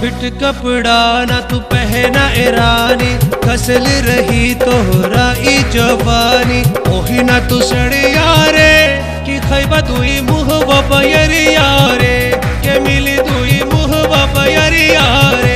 Feet कपड़ा ना तू पहना ईरानी, कसल रही तोहरा ई जवानी। ओही ना तू सड़िया रे कि खैबा दुई मुहवा बयरिया रे, के मिली दुई मुहवा बयरिया रे।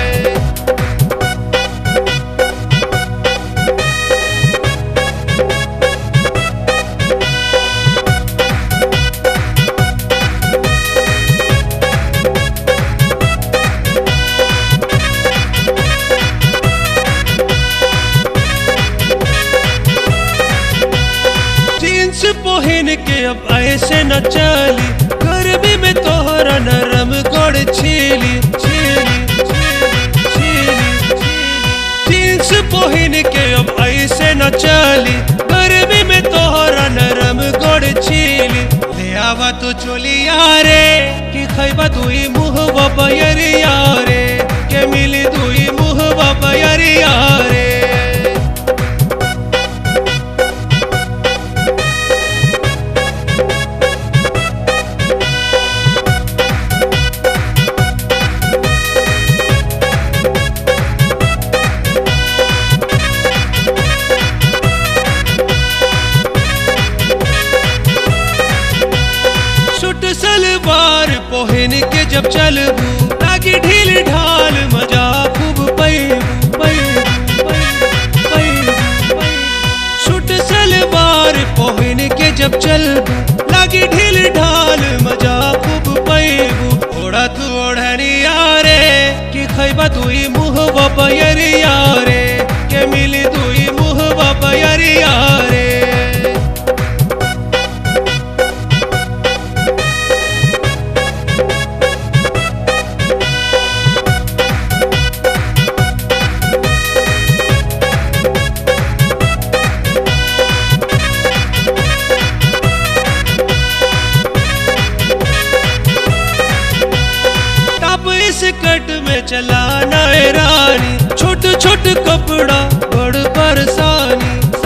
पहन के अब ऐसे न चली, गर्मी में तोहरा नरम गोड़ छीली छीली छीली। जींस पहन के अब ऐसे न चली, गर्मी में तोहरा नरम गोड़ छीली। ले आवा तू चोलिया रे कि खैबा दुई मुहवा बयरिया रे, के मिली दुई मुहवा बयरिया रे। सलवार पहन के जब चलबू, ताकि ढील ढाल मजा खूब पैबू। सूट सलवार पहन के जब चलबू, लागी ढील ढाल मजा खूब पैबू। ओढ़ा तू ओढ़निया रे कि खैबा दुई मुहवा बयरिया रे, के मिली दुई मुहवा बयरिया रे। कट में चलाना है रानी, छोट छोट कपड़ा बड़ परेशानी।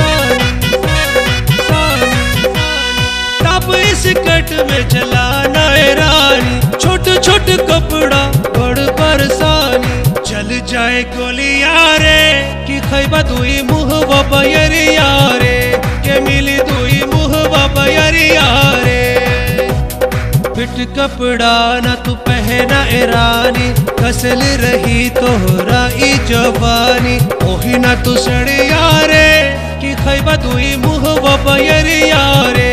टॉप इस कट में चलाना है रानी, छोट छोट कपड़ा बड़ परेशानी। चल जाए गोलिया रे कि खैबा दुई मुहवा बयरिया रे, के मिली दुई मुहवा बयरिया रे। फिट कपड़ा ना तू पहना ईरानी, कसल रही तोहरा ई जवानी। ओही ना तू सड़िया रे कि खैबा दुई मुहवा बयरिया रे,